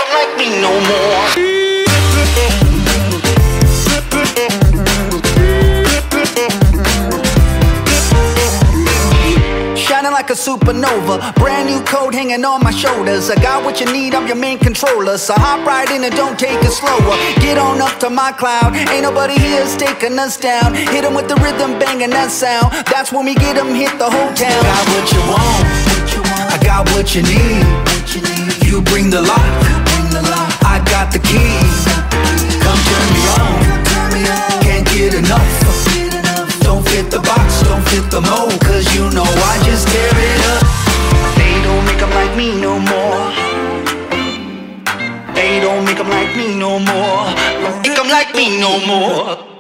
them like me no more. Shining like a supernova, brand new code hanging on my shoulders. I got what you need, I'm your main controller. So hop right in and don't take it slower. Get on up to my cloud, ain't nobody here's taking us down. Hit 'em with the rhythm, banging that sound. That's when we get 'em, hit the whole town. Got what you want, I got what you need. You bring the lock, I got the key. Come turn me on, can't get enough. Don't fit the box, don't fit the mold, cause you know I just tear it up. They don't make 'em like me no more. They don't make 'em like me no more. Don't make 'em like me no more.